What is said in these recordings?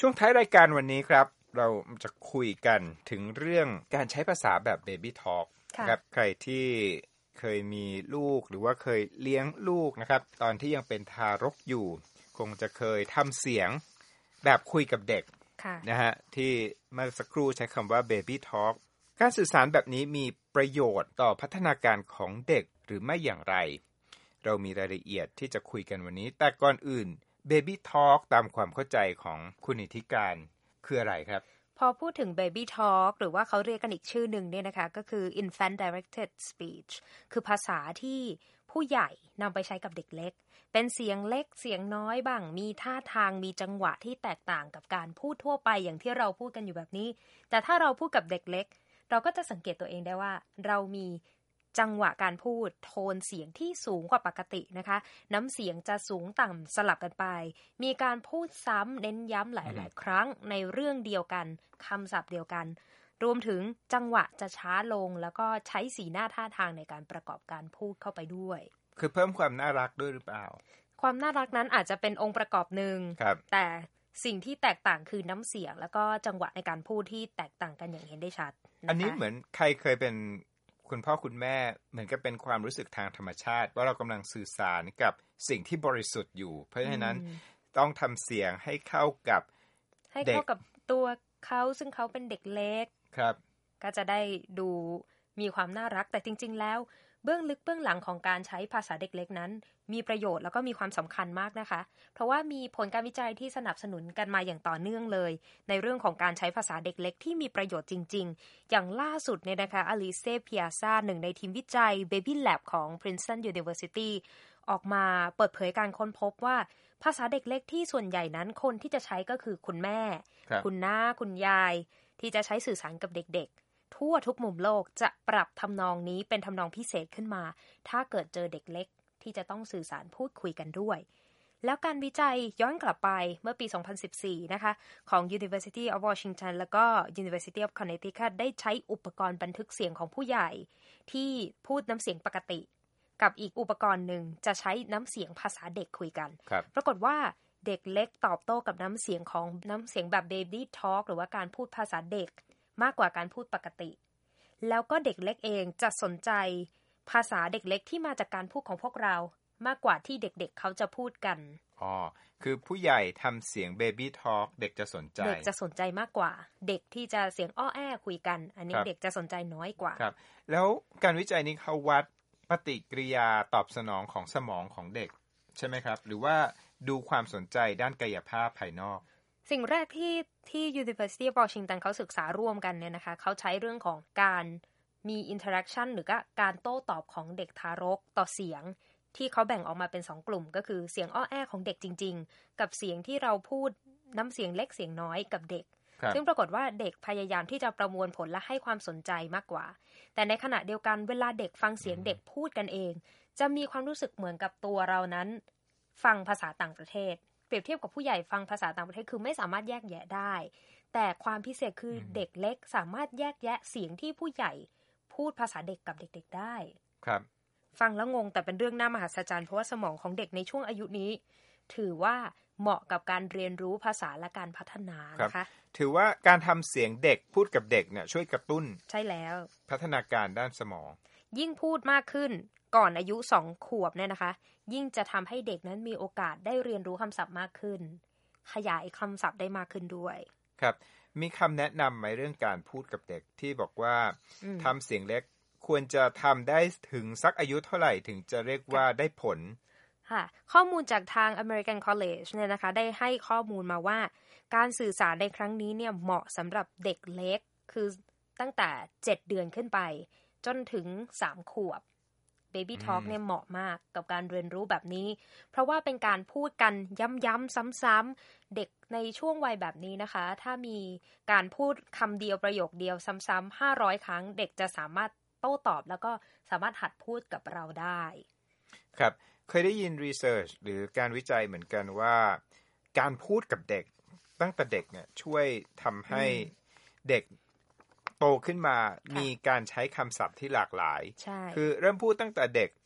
ช่วงท้ายรายการวันนี้ครับเราจะคุยกันถึงเรื่องการใช้ภาษาแบบ Baby Talk นะครับใครที่เคยมีลูกหรือว่าเคยเลี้ยงลูกนะครับตอนที่ยังเป็นทารกอยู่คงจะเคยทำเสียงแบบคุยกับเด็กนะฮะที่เมื่อสักครู่ใช้คำว่า Baby Talk การสื่อสารแบบนี้มีประโยชน์ต่อพัฒนาการของเด็กหรือไม่อย่างไรเรามีรายละเอียดที่จะคุยกันวันนี้แต่ก่อนอื่น Baby Talk ตามความเข้าใจของคุณนิติการคืออะไรครับพอพูดถึง Baby Talk หรือว่าเขาเรียกกันอีกชื่อหนึ่งเนี่ยนะคะก็คือ Infant Directed Speech คือภาษาที่ผู้ใหญ่นำไปใช้กับเด็กเล็กเป็นเสียงเล็กเสียงน้อยบ้างมีท่าทางมีจังหวะที่แตกต่างกับการพูดทั่วไปอย่างที่เราพูดกันอยู่แบบนี้แต่ถ้าเราพูดกับเด็กเล็กเราก็จะสังเกตตัวเองได้ว่าเรามีจังหวะการพูดโทนเสียงที่สูงกว่าปกตินะคะน้ำเสียงจะสูงต่ำสลับกันไปมีการพูดซ้ำเน้นย้ำหลายๆครั้งในเรื่องเดียวกันคำศัพท์เดียวกันรวมถึงจังหวะจะช้าลงแล้วก็ใช้สีหน้าท่าทางในการประกอบการพูดเข้าไปด้วยคือเพิ่มความน่ารักด้วยหรือเปล่าความน่ารักนั้นอาจจะเป็นองค์ประกอบหนึ่งแต่สิ่งที่แตกต่างคือน้ำเสียงแล้วก็จังหวะในการพูดที่แตกต่างกันอย่างเห็นได้ชัดอันนี้เหมือนใครเคยเป็นคุณพ่อคุณแม่เหมือนกับเป็นความรู้สึกทางธรรมชาติว่าเรากำลังสื่อสารกับสิ่งที่บริสุทธิ์อยู่เพราะฉะนั้นต้องทำเสียงให้เข้ากับตัวเขาซึ่งเขาเป็นเด็กเล็กครับก็จะได้ดูมีความน่ารักแต่จริงๆแล้วเบื้องลึกเบื้องหลังของการใช้ภาษาเด็กเล็กนั้นมีประโยชน์แล้วก็มีความสำคัญมากนะคะเพราะว่ามีผลการวิจัยที่สนับสนุนกันมาอย่างต่อเนื่องเลยในเรื่องของการใช้ภาษาเด็กเล็กที่มีประโยชน์จริงๆอย่างล่าสุดเนี่ยนะคะอลิเซ่พิอาซาหนึ่งในทีมวิจัย Baby Lab ของ Princeton University ออกมาเปิดเผยการค้นพบว่าภาษาเด็กเล็กที่ส่วนใหญ่นั้นคนที่จะใช้ก็คือคุณแม่คุณน้าคุณยายที่จะใช้สื่อสารกับเด็กๆทั่วทุกมุมโลกจะปรับทำนองนี้เป็นทำนองพิเศษขึ้นมาถ้าเกิดเจอเด็กเล็กที่จะต้องสื่อสารพูดคุยกันด้วยแล้วการวิจัยย้อนกลับไปเมื่อปี 2014 นะคะของ University of Washington แล้วก็ University of Connecticut ได้ใช้อุปกรณ์บันทึกเสียงของผู้ใหญ่ที่พูดน้ำเสียงปกติกับอีกอุปกรณ์หนึ่งจะใช้น้ำเสียงภาษาเด็กคุยกันปรากฏว่าเด็กเล็กตอบโต้กับน้ำเสียงแบบ Baby Talk หรือว่าการพูดภาษาเด็กมากกว่าการพูดปกติแล้วก็เด็กเล็กเองจะสนใจภาษาเด็กเล็กที่มาจากการพูดของพวกเรามากกว่าที่เด็กๆเขาจะพูดกันคือผู้ใหญ่ทำเสียง Baby Talk เด็กจะสนใจมากกว่าเด็กที่จะเสียงอ้อแอ้คุยกันอันนี้เด็กจะสนใจน้อยกว่าครับแล้วการวิจัยนี้เขาวัดปฏิกิริยาตอบสนองของสมองของเด็กใช่ไหมครับหรือว่าดูความสนใจด้านกายภาพภายนอกสิ่งแรกที่ University of Washington เขาศึกษาร่วมกันเนี่ยนะคะเขาใช้เรื่องของการมี interaction หรือก็การโต้ตอบของเด็กทารกต่อเสียงที่เขาแบ่งออกมาเป็น2กลุ่มก็คือเสียงอ้อแอ้ของเด็กจริงๆกับเสียงที่เราพูดน้ำเสียงเล็กเสียงน้อยกับเด็กซึ่งปรากฏว่าเด็กพยายามที่จะประมวลผลและให้ความสนใจมากกว่าแต่ในขณะเดียวกันเวลาเด็กฟังเสียงเด็กพูดกันเองจะมีความรู้สึกเหมือนกับตัวเรานั้นฟังภาษาต่างประเทศเปรียบเทียบกับผู้ใหญ่ฟังภาษาต่างประเทศคือไม่สามารถแยกแยะได้แต่ความพิเศษคือเด็กเล็กสามารถแยกแยะเสียงที่ผู้ใหญ่พูดภาษาเด็กกับเด็กๆได้ครับฟังแล้วงงแต่เป็นเรื่องน่ามหัศจรรย์เพราะว่าสมองของเด็กในช่วงอายุนี้ถือว่าเหมาะกับการเรียนรู้ภาษาและการพัฒนานะคะถือว่าการทำเสียงเด็กพูดกับเด็กเนี่ยช่วยกระตุ้นใช่แล้วพัฒนาการด้านสมองยิ่งพูดมากขึ้นก่อนอายุ2 ขวบเนี่ยนะคะยิ่งจะทำให้เด็กนั้นมีโอกาสได้เรียนรู้คำศัพท์มากขึ้นขยายคำศัพท์ได้มากขึ้นด้วยครับมีคำแนะนำไหมเรื่องการพูดกับเด็กที่บอกว่าทำเสียงเล็กควรจะทำได้ถึงสักอายุเท่าไหร่ถึงจะเรียกว่าได้ผลค่ะข้อมูลจากทาง American College เนี่ยนะคะได้ให้ข้อมูลมาว่าการสื่อสารในครั้งนี้เนี่ยเหมาะสำหรับเด็กเล็กคือตั้งแต่7 เดือนขึ้นไปจนถึง3 ขวบ Baby Talk เนี่ยเหมาะมากกับการเรียนรู้แบบนี้เพราะว่าเป็นการพูดกันย้ำๆซ้ำๆเด็กในช่วงวัยแบบนี้นะคะถ้ามีการพูดคำเดียวประโยคเดียวซ้ำๆ500 ครั้งเด็กจะสามารถโต้ตอบแล้วก็สามารถหัดพูดกับเราได้ครับเคยได้ยินรีเสิร์ชหรือการวิจัยเหมือนกันว่าการพูดกับเด็กตั้งแต่เด็กเนี่ยช่วยทำให้เด็กโตขึ้นมามีการใช้คำศัพท์ที่หลากหลายคือเริ่มพูดตั้งแต่เด็ก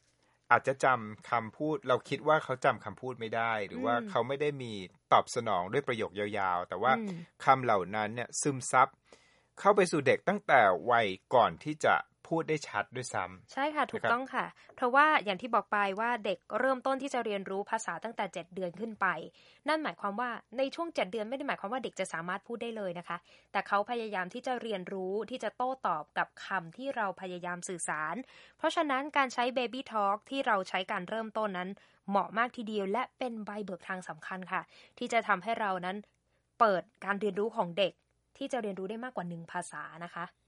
อาจจะจำคำพูดเราคิดว่าเขาจำคำพูดไม่ได้หรือว่าเขาไม่ได้มีตอบสนองด้วยประโยคยาวๆแต่ว่าคำเหล่านั้นเนี่ยซึมซับเข้าไปสู่เด็กตั้งแต่วัยก่อนที่จะพูดได้ชัดด้วยซ้ำใช่ค่ะถูกต้องค่ะเพราะว่าอย่างที่บอกไปว่าเด็กเริ่มต้นที่จะเรียนรู้ภาษาตั้งแต่7เดือนขึ้นไปนั่นหมายความว่าในช่วง7เดือนไม่ได้หมายความว่าเด็กจะสามารถพูดได้เลยนะคะแต่เขาพยายามที่จะเรียนรู้ที่จะโต้ตอบกับคำที่เราพยายามสื่อสารเพราะฉะนั้นการใช้ Baby Talk ที่เราใช้การเริ่มต้นนั้นเหมาะมากทีเดียวและเป็นใบเบิกทางสำคัญค่ะที่จะทำให้เรานั้นเปิดการเรียนรู้ของเด็กที่จะเรียนรู้ได้มากกว่า1ภาษานะคะ